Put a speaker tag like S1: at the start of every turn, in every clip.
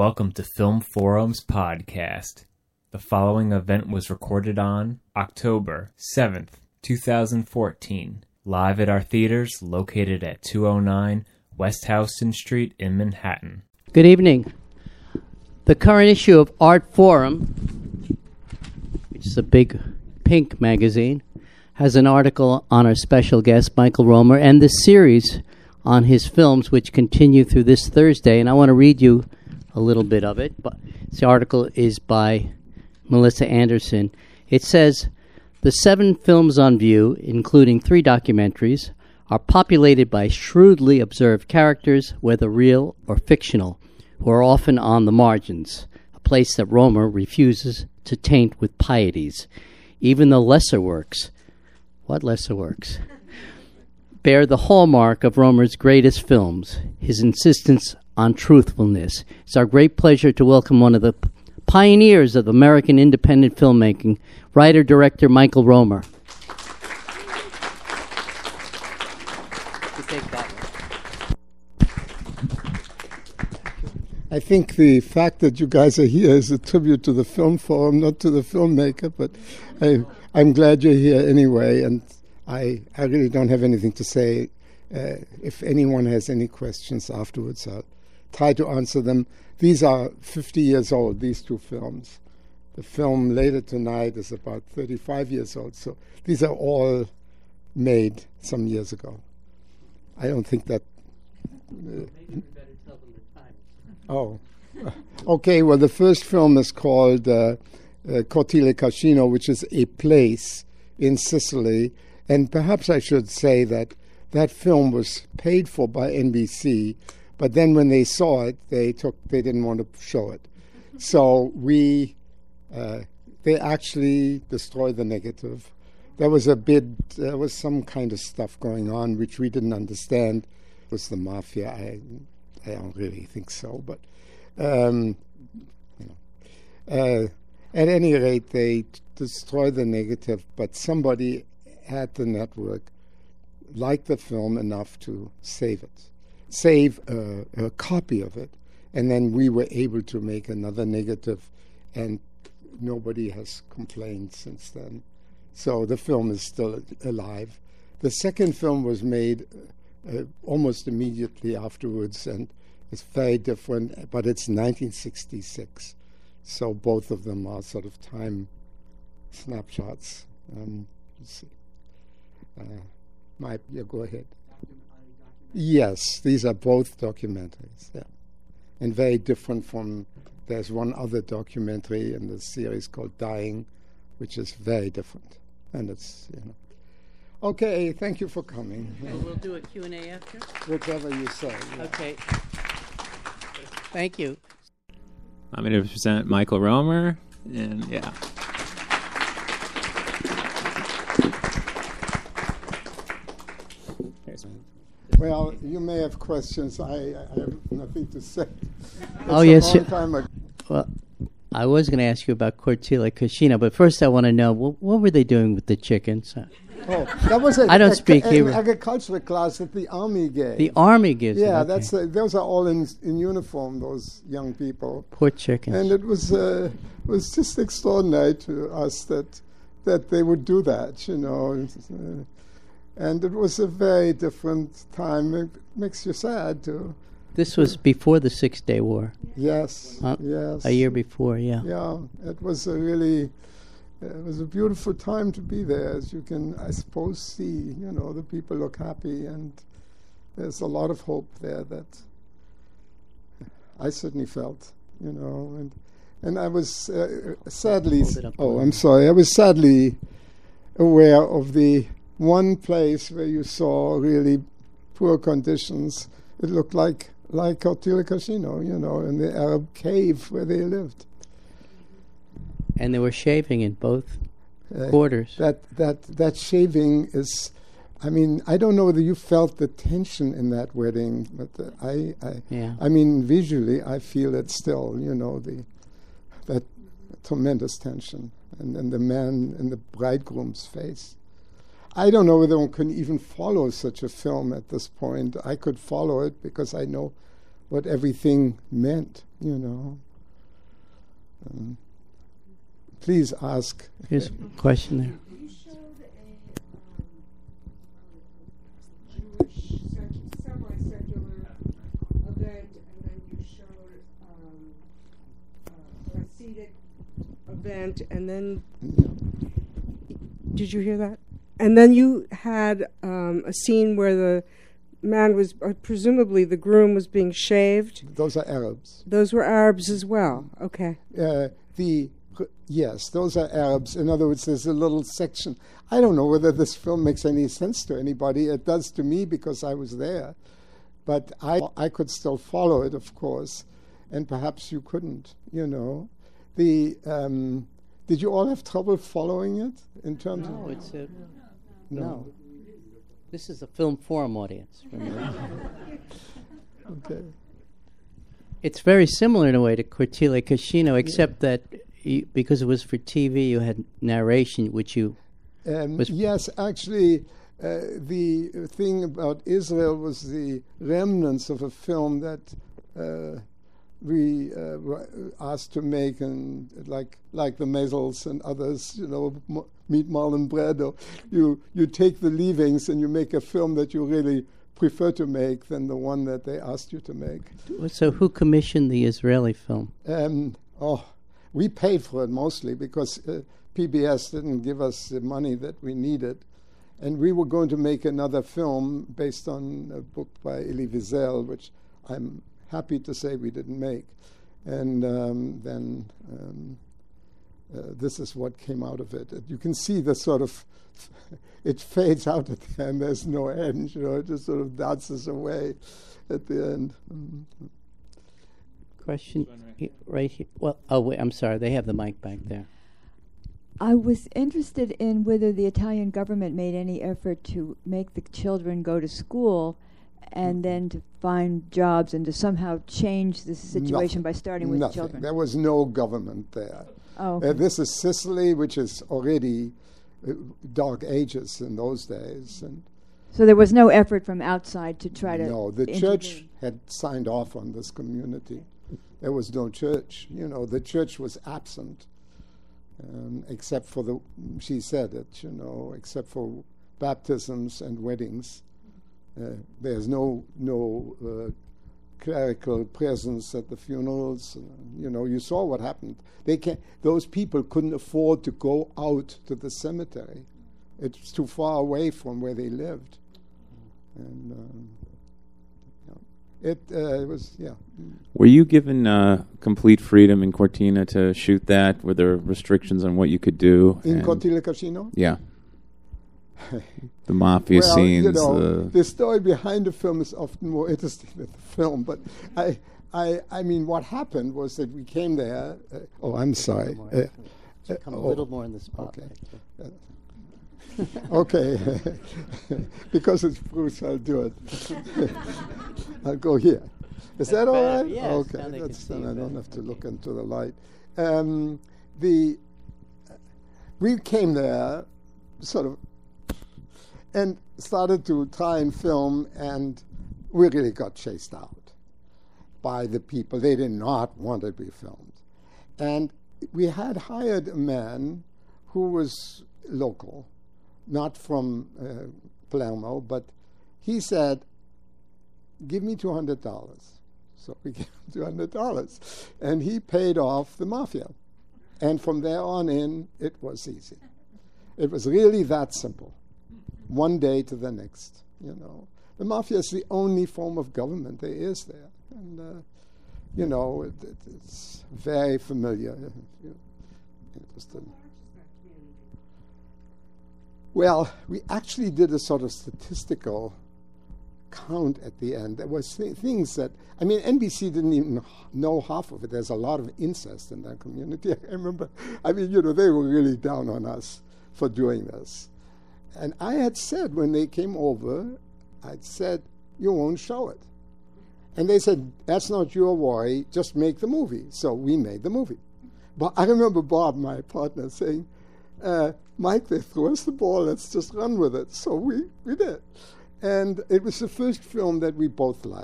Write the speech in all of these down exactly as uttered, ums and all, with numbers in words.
S1: Welcome to Film Forum's podcast. The following event was recorded on October seventh, twenty fourteen, live at our theaters located at two oh nine West Houston Street in Manhattan.
S2: Good evening. The current issue of Art Forum, which is a big pink magazine, has an article on our special guest, Michael Romer, and this series on his films, which continue through this Thursday. And I want to read you a little bit of it. But this article is by Melissa Anderson. It says, the seven films on view, including three documentaries, are populated by shrewdly observed characters, whether real or fictional, who are often on the margins, a place that Romer refuses to taint with pieties. Even the lesser works, what lesser works, bear the hallmark of Romer's greatest films, his insistence on truthfulness. It's our great pleasure to welcome one of the p- pioneers of American independent filmmaking, writer-director Michael Romer.
S3: I think the fact that you guys are here is a tribute to the Film Forum, not to the filmmaker, but I, I'm glad you're here anyway, and I, I really don't have anything to say. Uh, if anyone has any questions afterwards, I'll try to answer them. These are fifty years old, these two films. The film Later Tonight is about thirty-five years old, so these are all made some years ago. I don't think that... Uh, Oh, okay. Well, the first film is called uh, uh, Cortile Cascino, which is a place in Sicily. And perhaps I should say that that film was paid for by N B C, but then when they saw it, they took they didn't want to show it. So we, uh, they actually destroyed the negative. There was a bid, there was some kind of stuff going on which we didn't understand. It was the mafia. I. I don't really think so, but um, you know. uh, at any rate, they t- destroyed the negative, but somebody at the network liked the film enough to save it, save a, a copy of it, and then we were able to make another negative, and nobody has complained since then. So the film is still alive. The second film was made Uh, almost immediately afterwards, and it's very different, but it's nineteen sixty-six. So both of them are sort of time snapshots. Um, let's see. Uh, my, yeah, go ahead. Yes, these are both documentaries, yeah. And very different from, there's one other documentary in the series called Dying, which is very different. And it's, you know. Okay, thank you for coming.
S2: And we'll do a Q and A after?
S3: Whichever you say. Yeah.
S2: Okay. Thank you.
S4: I'm going to present Michael Romer, and yeah.
S3: Well, you may have questions. I, I have nothing to say. It's
S2: oh,
S3: a
S2: yes.
S3: long time ago.
S2: Well, I was going to ask you about Cortile Cascino, but first I want to know, what, what were they doing with the chickens?
S3: Oh, that was a,
S2: I don't
S3: a,
S2: speak
S3: a, an
S2: Hebrew.
S3: agricultural class that the army gave.
S2: The army gives it.
S3: Yeah,
S2: okay.
S3: that's uh, those are all in in uniform. Those young people.
S2: Poor chickens.
S3: And it was uh, was just extraordinary to us that that they would do that, you know. Uh, and it was a very different time. It makes you sad too.
S2: This was before the Six Day War.
S3: Yes.
S2: Uh,
S3: yes.
S2: A year before, yeah.
S3: Yeah, it was a really. It was a beautiful time to be there, as you can, I suppose, see. You know, the people look happy, and there's a lot of hope there that I certainly felt, you know. And and I was uh, sadly, oh, I'm sorry, I was sadly aware of the one place where you saw really poor conditions. It looked like, like Cortile Cascino, you know, in the Arab cave where they lived.
S2: And they were shaving in both
S3: Uh,
S2: quarters.
S3: That that that shaving is, I mean, I don't know whether you felt the tension in that wedding, but uh, I, I,
S2: Yeah.
S3: I mean, visually, I feel it still. You know, the that tremendous tension, and then the man in the bridegroom's face. I don't know whether one can even follow such a film at this point. I could follow it because I know what everything meant, you know. Um, please ask.
S2: Here's a question there.
S5: You showed a um, Jewish sec- semi-secular event, and then you showed um, a Hasidic event, and then did you hear that? And then you had um, a scene where the man was, uh, presumably the groom was being shaved.
S3: Those are Arabs.
S5: Those were Arabs as well. Okay.
S3: Uh, the yes, those are Arabs. In other words, there's a little section. I don't know whether this film makes any sense to anybody. It does to me because I was there, but I I could still follow it, of course, and perhaps you couldn't. You know, the um, did you all have trouble following it in terms
S2: No,
S3: of?
S2: it's a,
S3: No.
S2: no. This is a film forum audience.
S3: Okay.
S2: It's very similar in a way to Cortile Cascino, except that you, because it was for T V, you had narration, which you
S3: Um,
S2: was-
S3: yes, actually, uh, the thing about Israel was the remnants of a film that uh, we uh, were asked to make, and like like the Maisels and others, you know, m- Meat, Marlon Brando. You you take the leavings and you make a film that you really prefer to make than the one that they asked you to make.
S2: So who commissioned the Israeli film?
S3: Um, oh, we paid for it mostly because uh, P B S didn't give us the money that we needed. And we were going to make another film based on a book by Elie Wiesel, which I'm happy to say we didn't make. And um, then um, uh, this is what came out of it. You can see the sort of, it fades out at the end. There's no end, you know, it just sort of dances away at the end. Mm.
S2: Question he- right here. Well, oh wait, I'm sorry. They have the mic back there.
S6: I was interested in whether the Italian government made any effort to make the children go to school and then to find jobs and to somehow change the situation
S3: Nothing.
S6: by starting with
S3: Nothing.
S6: the children.
S3: There was no government there.
S6: Oh,
S3: Uh,
S6: okay.
S3: this is Sicily, which is already uh, dark ages in those days. And
S6: So there was no effort from outside to try to
S3: no, the
S6: intervene.
S3: church had signed off on this community. There was no church. You know, the church was absent, um, except for the, she said it, you know, except for baptisms and weddings. Uh, there's no no uh, clerical presence at the funerals. Uh, you know, you saw what happened. They can Those people couldn't afford to go out to the cemetery. It's too far away from where they lived, and um, yeah. it uh, it was yeah.
S4: Were you given uh, complete freedom in Cortina to shoot that? Were there restrictions on what you could do?
S3: In
S4: And-
S3: Cortile Cascino.
S4: Yeah. The mafia
S3: well,
S4: scenes.
S3: you know,
S4: the
S3: the story behind the film is often more interesting than the film. But I, I, I mean, what happened was that we came there. Uh, oh, I'm sorry. Uh, uh,
S2: Come a
S3: oh,
S2: little more in the spotlight.
S3: okay, because it's Bruce, I'll do it. I'll go here. Is that all
S2: better.
S3: right?
S2: Yes,
S3: okay,
S2: now they can
S3: that's
S2: see
S3: then
S2: you
S3: I don't
S2: better.
S3: have to look into the light. Um, the we came there, sort of, and started to try and film, and we really got chased out by the people. They did not want to be filmed, and we had hired a man who was local, not from uh, Palermo, but he said, give me two hundred dollars. So we gave him two hundred dollars. And he paid off the mafia. And from there on in, it was easy. It was really that simple. One day to the next, you know. The mafia is the only form of government there is there. And, uh, you know, it, it, it's very familiar. If you're interested. Well, we actually did a sort of statistical count at the end. There was th- things that, I mean, N B C didn't even h- know half of it. There's a lot of incest in that community. I remember, I mean, you know, they were really down on us for doing this. And I had said when they came over, I'd said, you won't show it. And they said, that's not your worry, just make the movie. So we made the movie. But I remember Bob, my partner, saying, uh, Mike, they threw us the ball, let's just run with it. So we, we did. And it was the first film that we both liked.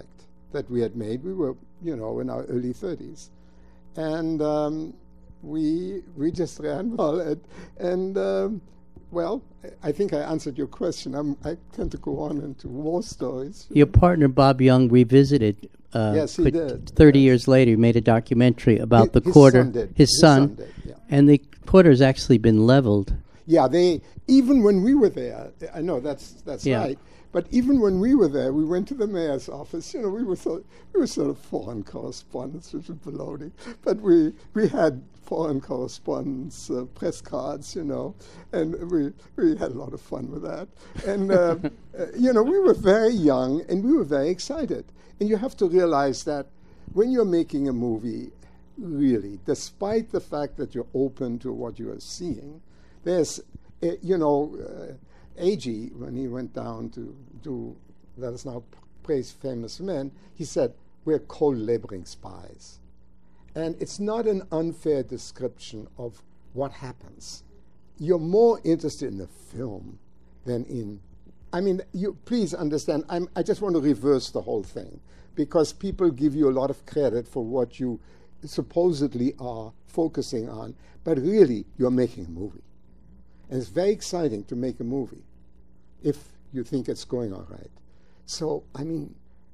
S3: that we had made. We were, you know, in our early thirties. And um, we we just ran well. And, and um, well, I think I answered your question. I'm, I tend to go on into more stories.
S2: Your partner, Bob Young, revisited uh,
S3: Yes, he
S2: quick-
S3: did.
S2: thirty
S3: Yes.
S2: years later. He made a documentary about
S3: Hi-
S2: the
S3: his
S2: quarter.
S3: son did.
S2: His
S3: His
S2: son.
S3: son did, yeah.
S2: And the quarter's actually been leveled.
S3: Yeah, they even when we were there, I know that's that's
S2: Yeah.
S3: right. But even when we were there, we went to the mayor's office. You know, we were so, we were sort of foreign correspondents, which was baloney. But we we had foreign correspondence uh, press cards, you know, and we we had a lot of fun with that. And uh, uh, you know, we were very young and we were very excited. And you have to realize that when you're making a movie, really, despite the fact that you're open to what you are seeing, there's, uh, you know, uh, A G, when he went down to do Let Us Now Praise Famous Men, he said, we're cold-laboring spies. And it's not an unfair description of what happens. You're more interested in the film than in, I mean, you please understand, I'm, I just want to reverse the whole thing, because people give you a lot of credit for what you supposedly are focusing on, but really you're making a movie. And it's very exciting to make a movie if you think it's going all right. So, I mean,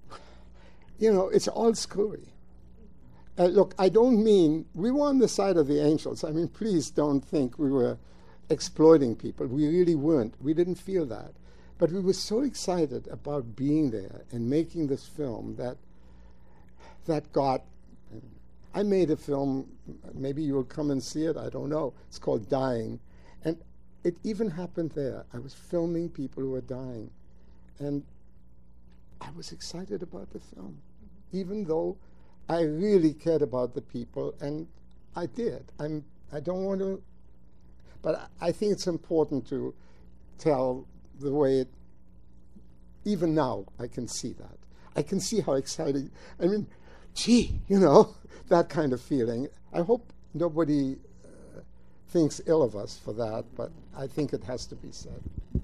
S3: you know, it's all screwy. Uh, look, I don't mean, we were on the side of the angels. I mean, please don't think we were exploiting people. We really weren't. We didn't feel that. But we were so excited about being there and making this film that that got, I made a film, maybe you'll come and see it, I don't know. It's called Dying. And it even happened there. I was filming people who were dying. And I was excited about the film, even though I really cared about the people, and I did. I'm, I don't want to, but I think it's important to tell the way it, even now, I can see that. I can see how exciting, I mean, gee, you know, that kind of feeling. I hope nobody uh, thinks ill of us for that, but I think it has to be said.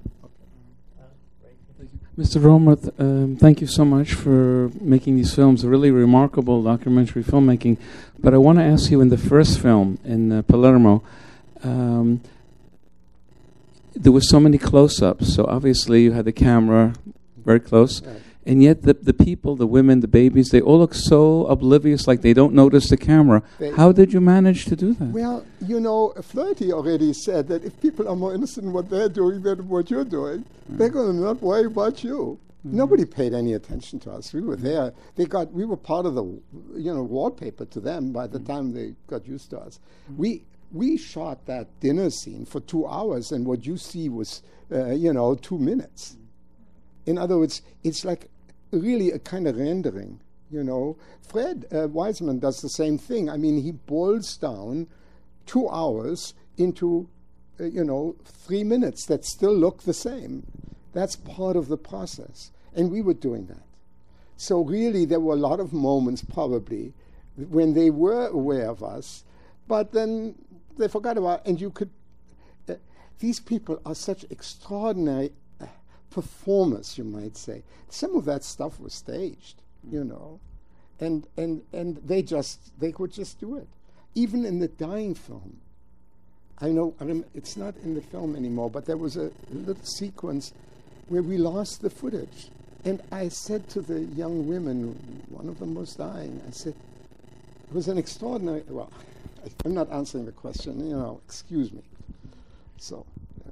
S7: Mister Romer, th- um, thank you so much for making these films. Really remarkable documentary filmmaking. But I want to ask you, in the first film, in uh, Palermo, um, there were so many close-ups. So obviously you had the camera very close.
S3: Right.
S7: And yet the the people, the women, the babies, they all look so oblivious, like they don't notice the camera.
S3: They-
S7: How did you manage to do that?
S3: Well, you know, Flaherty already said that if people are more interested in what they're doing than what you're doing, they're going to not worry about you. Nobody paid any attention to us. We were there. They got. We were part of the, you know, wallpaper to them by the time they got used to us. We we shot that dinner scene for two hours, and what you see was, uh, you know, two minutes. In other words, it's like really a kind of rendering, you know. Fred uh, Wiseman does the same thing. I mean, he boils down two hours into, uh, you know, three minutes that still look the same. That's part of the process. And we were doing that. So really, there were a lot of moments probably when they were aware of us, but then they forgot about, and you could, uh, these people are such extraordinary performers, you might say. Some of that stuff was staged, you know, and and and they just they could just do it. Even in the Dying film, I know I rem- it's not in the film anymore, but there was a little sequence where we lost the footage, and I said to the young women, one of them was dying. I said, it was an extraordinary. Well, I, I'm not answering the question, you know. Excuse me. So.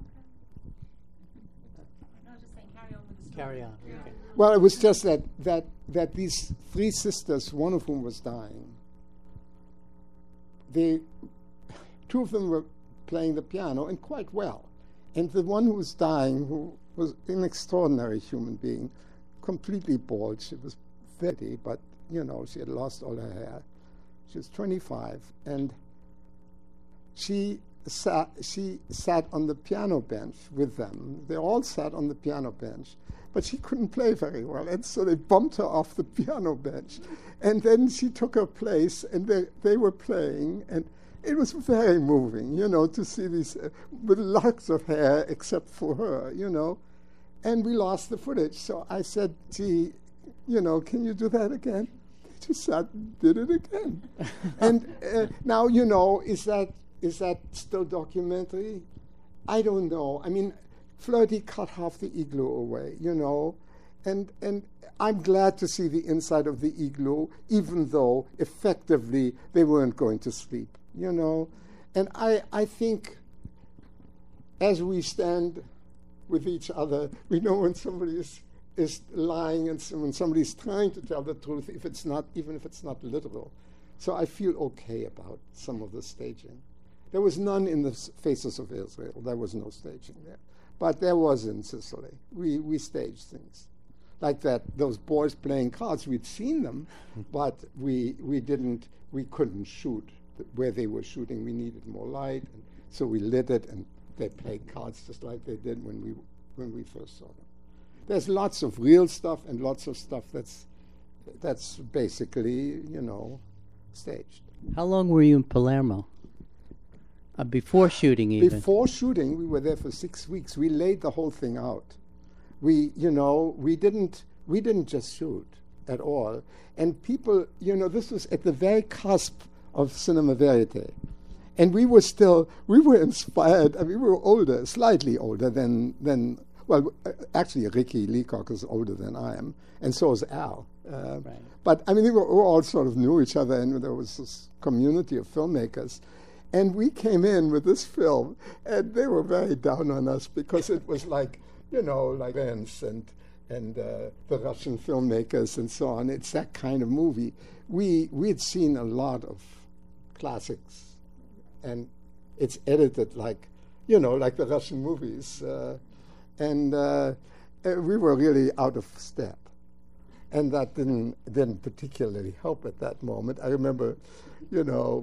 S2: Carry on. Okay.
S3: Well, it was just that, that that these three sisters, one of whom was dying, they, two of them were playing the piano, and quite well. And the one who was dying, who was an extraordinary human being, completely bald. She was thirty, but, you know, she had lost all her hair. She was twenty-five, and she sat, she sat on the piano bench with them. They all sat on the piano bench. But she couldn't play very well, and so they bumped her off the piano bench. And then she took her place, and they, they were playing, and it was very moving, you know, to see these, uh, with locks of hair except for her, you know. And we lost the footage. So I said, gee, you know, can you do that again? They just sat and did it again. And uh, now, you know, is that is that still documentary? I don't know. I mean, Flaherty cut half the igloo away, you know, and and I'm glad to see the inside of the igloo, even though effectively they weren't going to sleep, you know. And I, I think as we stand with each other, we know when somebody is, is lying and when somebody's trying to tell the truth, if it's not, even if it's not literal. So I feel okay about some of the staging. There was none in the Faces of Israel. There was no staging there. But there was in Sicily. We, we staged things. Like that, those boys playing cards, we'd seen them, but we we didn't, we couldn't shoot where they were shooting. We needed more light, and so we lit it, and they played cards just like they did when we when we first saw them. There's lots of real stuff and lots of stuff that's that's basically, you know, staged.
S2: How long were you in Palermo? Uh, before shooting, even.
S3: Before shooting, we were there for six weeks. We laid the whole thing out. We, you know, we didn't, we didn't just shoot at all. And people, you know, this was at the very cusp of cinema verite. And we were still, we were inspired, I mean, we were older, slightly older than, than well, actually Ricky Leacock is older than I am, and so is Al. Uh, right. But, I mean, we, were, we all sort of knew each other, and there was this community of filmmakers. And we came in with this film, and they were very down on us because it was like, you know, like Vance and and uh, the Russian filmmakers and so on. It's that kind of movie. We we had seen a lot of classics, and it's edited like, you know, like the Russian movies, uh, and uh, we were really out of step, and that didn't didn't particularly help at that moment. I remember, you know,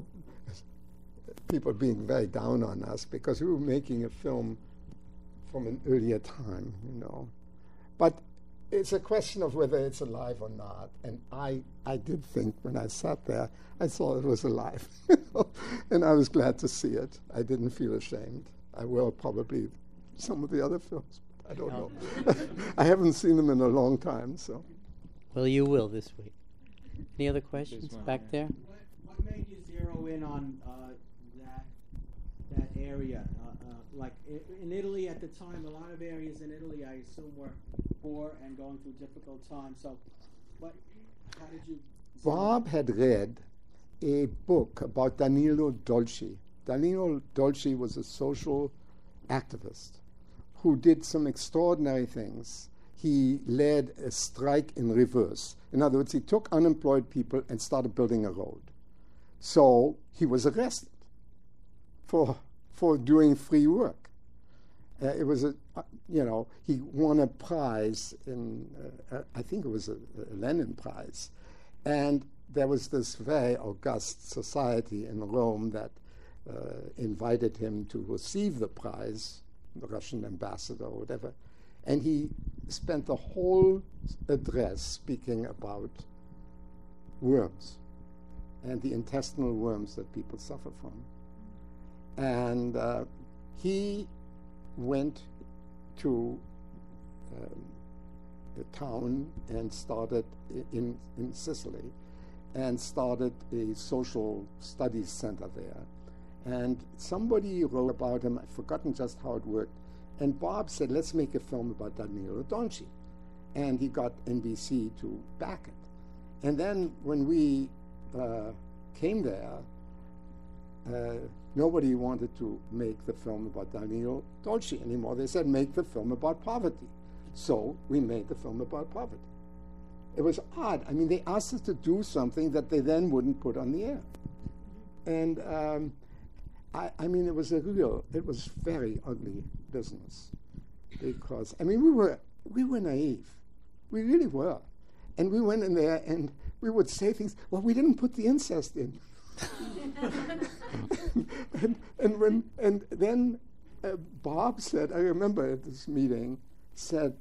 S3: people being very down on us because we were making a film from an earlier time, you know. But it's a question of whether it's alive or not. And I, I did think when I sat there, I thought it was alive. And I was glad to see it. I didn't feel ashamed. I will probably some of the other films. I don't know. I haven't seen them in a long time, so.
S2: Well, you will this week. Any other questions back there?
S8: What, what made you zero in on uh, that that area? Uh, uh, like I- in Italy at the time, a lot of areas in Italy, I assume, were poor and going through difficult times. So, what? How did you?
S3: Bob had read a book about Danilo Dolci. Danilo Dolci was a social activist who did some extraordinary things. He led a strike in reverse. In other words, he took unemployed people and started building a road. So he was arrested for for doing free work. Uh, it was a, uh, you know, he won a prize in, uh, uh, I think it was a, a Lenin Prize. And there was this very august society in Rome that uh, invited him to receive the prize, the Russian ambassador or whatever. And he spent the whole address speaking about worms and the intestinal worms that people suffer from. And uh, he went to um, a town and started in, in Sicily and started a social studies center there. And somebody wrote about him, I've forgotten just how it worked, and Bob said, let's make a film about Danilo Dolci. And he got N B C to back it. And then when we uh, came there, uh, nobody wanted to make the film about Danilo Dolci anymore. They said, make the film about poverty. So we made the film about poverty. It was odd. I mean, they asked us to do something that they then wouldn't put on the air. And um, I, I mean, it was a real, it was very ugly business. Because, I mean, we were, we were naive. We really were. And we went in there and we would say things, well, we didn't put the incest in. and, and when and then uh, Bob said, I remember at this meeting, said,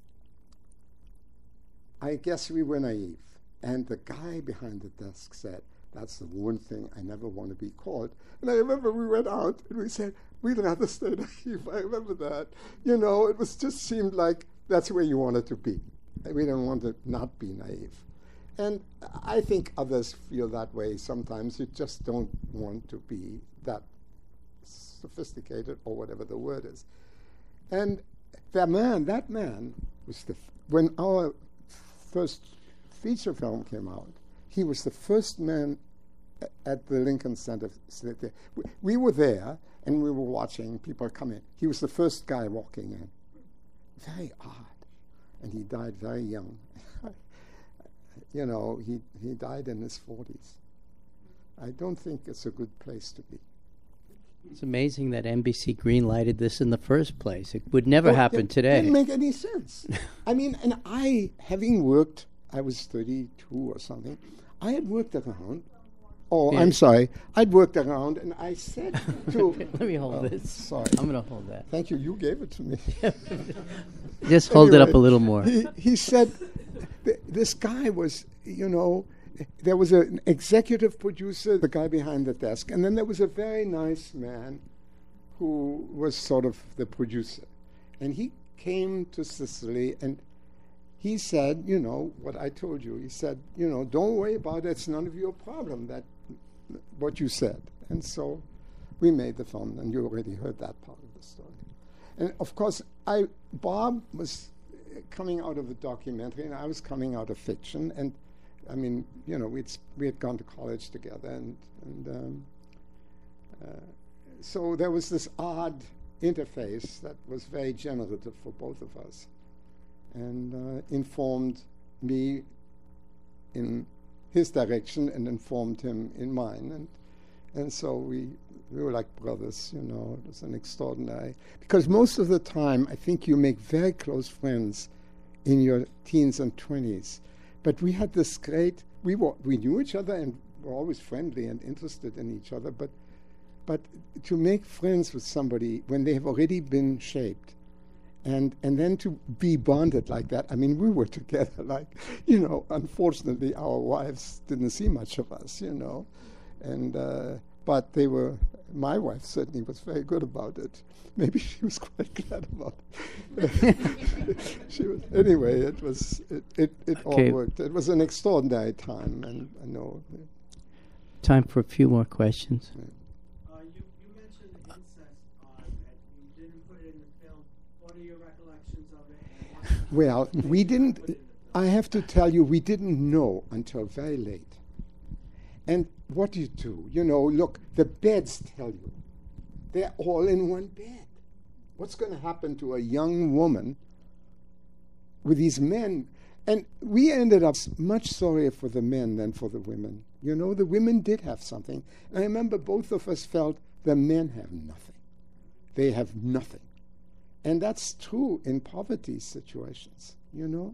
S3: I guess we were naive. And the guy behind the desk said, that's the one thing I never want to be called. And I remember we went out and we said, we'd rather stay naive. I remember that. You know, it was just seemed like that's where you wanted to be. we don't want to not be naive. And I think others feel that way sometimes. You just don't want to be that sophisticated, or whatever the word is. And that man, that man was the, f- when our first feature film came out, he was the first man a- at the Lincoln Center. We, we were there, and we were watching people come in. He was the first guy walking in. Very odd. And he died very young. You know, he, he died in his forties. I don't think it's a good place to be.
S2: It's amazing that N B C green-lighted this in the first place. It would never
S3: Well,
S2: happen
S3: it
S2: today.
S3: Didn't make any sense. I mean, and I, having worked, I was thirty-two or something, I had worked around. Oh,
S2: Yeah.
S3: I'm sorry. I'd worked around, and I said to...
S2: Let me hold
S3: oh,
S2: this.
S3: Sorry.
S2: I'm going to hold that.
S3: Thank you. You gave it to me.
S2: Just hold it up
S3: Anyway,
S2: a little more.
S3: He, he said, th- this guy was, you know, there was a, an executive producer, the guy behind the desk, and then there was a very nice man who was sort of the producer. And he came to Sicily, and he said, you know, what I told you. He said, you know, don't worry about it. It's none of your problem, that what you said. And so we made the film, and you already heard that part of the story. And of course, I Bob was coming out of a documentary, and I was coming out of fiction. And I mean, you know, we'd we had gone to college together, and and um, uh, so there was this odd interface that was very generative for both of us, and uh, informed me in his direction, and informed him in mine, and and so we. We were like brothers, you know. It was an extraordinary... Because most of the time, I think you make very close friends in your teens and twenties. But we had this great... We were we knew each other and were always friendly and interested in each other. But but to make friends with somebody when they have already been shaped, and and then to be bonded like that... I mean, we were together like, you know, unfortunately, our wives didn't see much of us, you know. And... Uh, But they were, my wife certainly was very good about it. Maybe she was quite glad about it. she was, anyway, it was, it, it, it
S2: Okay.
S3: all worked. It was an extraordinary time, and I know.
S2: Time for a few more questions.
S8: Uh, you, you mentioned incest, uh, and you didn't put it in the film. What are your recollections of it? And what
S3: Well, we didn't, I have to tell you, we didn't know until very late. And what do you do? You know, look, the beds tell you. They're all in one bed. What's going to happen to a young woman with these men? And we ended up much sorrier for the men than for the women. You know, the women did have something. And I remember both of us felt the men have nothing. They have nothing. And that's true in poverty situations, you know.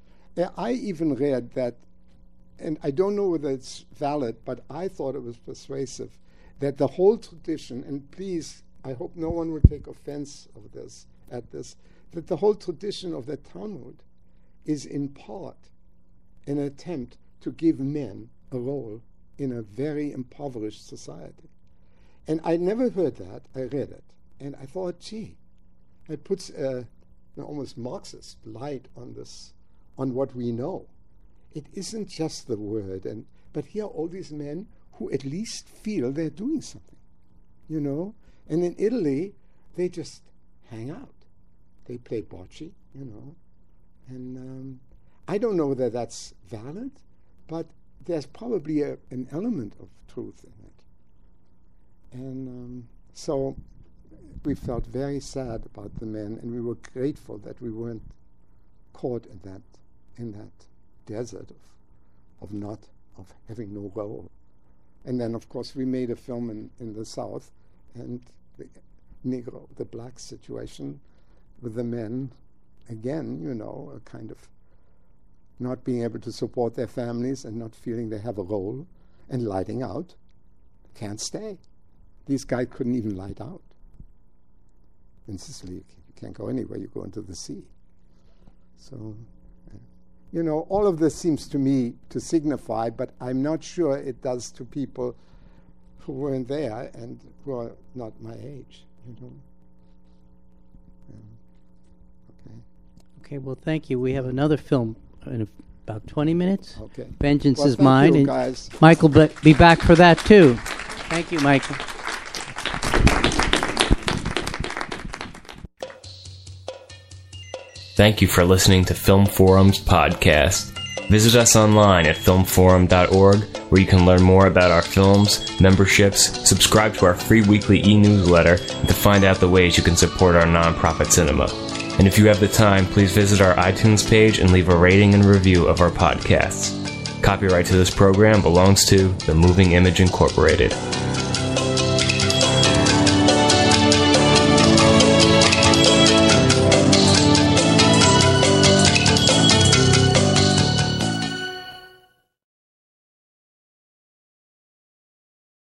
S3: I even read that, and I don't know whether it's valid, but I thought it was persuasive, that the whole tradition, and please, I hope no one will take offense of this, at this, that the whole tradition of the Talmud is in part an attempt to give men a role in a very impoverished society. And I never heard that. I read it. And I thought, gee, it puts a, an almost Marxist light on this, on what we know. It isn't just the word, and but here are all these men who at least feel they're doing something, you know. And in Italy, they just hang out. They play bocce, you know. And um, I don't know whether that's valid, but there's probably a, an element of truth in it. And um, so we felt very sad about the men, and we were grateful that we weren't caught in that in that. desert of, of not, of having no role. And then, of course, we made a film in, in the South, and the Negro, the black situation with the men, again, you know, a kind of not being able to support their families and not feeling they have a role, and lighting out. Can't stay. These guys couldn't even light out. In Sicily, you can't go anywhere, you go into the sea. So... You know, all of this seems to me to signify, but I'm not sure it does to people who weren't there and who are not my age, you know. Yeah. Okay.
S2: Okay, well, thank you. We have another film in about twenty minutes.
S3: Okay.
S2: Vengeance
S3: Well,
S2: is
S3: thank
S2: Mine.
S3: you,
S2: and
S3: guys.
S2: Michael will be back for that, too. Thank you, Michael.
S1: Thank you for listening to Film Forum's podcast. Visit us online at film forum dot org, where you can learn more about our films, memberships, subscribe to our free weekly e-newsletter, and to find out the ways you can support our nonprofit cinema. And if you have the time, please visit our iTunes page and leave a rating and review of our podcasts. Copyright to this program belongs to The Moving Image Incorporated.